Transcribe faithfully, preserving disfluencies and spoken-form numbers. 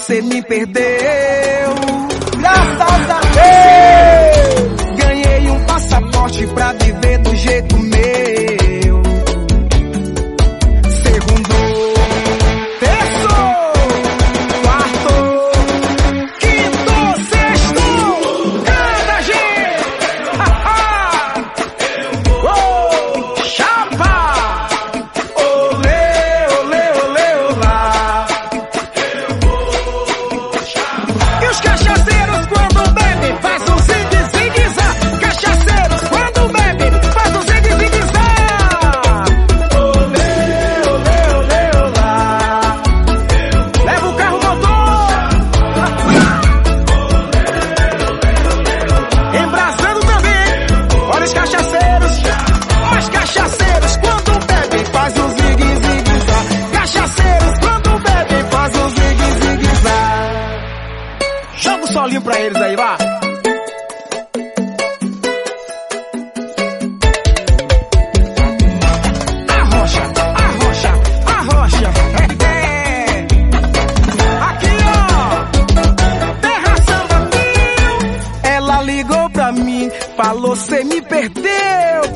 cê me perdeu. Graças a Deus, ganhei um passaporte pra viver do jeito meu. Segundo, terço, quarto, quinto, sexto, canta, gente! Oh, chapa! Olê, olê, olê, olá! E os cachaceiros quando bebem faz um zigue-zigue-zá. Cachaceiros quando bebem faz um zigue-zigue-zá. Olê, olê, olê, olá. Leva o carro motor. Embraçando também. Olha os cachaceiros. Os cachaceiros quando bebem faz um zigue-zigue-zá. Cachaceiros quando bebem faz um zigue-zigue-zá. Joga o solinho pra eles aí, vá. Arrocha, arrocha, arrocha. É, é. Aqui, ó. Terra Samba Mil. Ela ligou pra mim, falou cê me perdeu.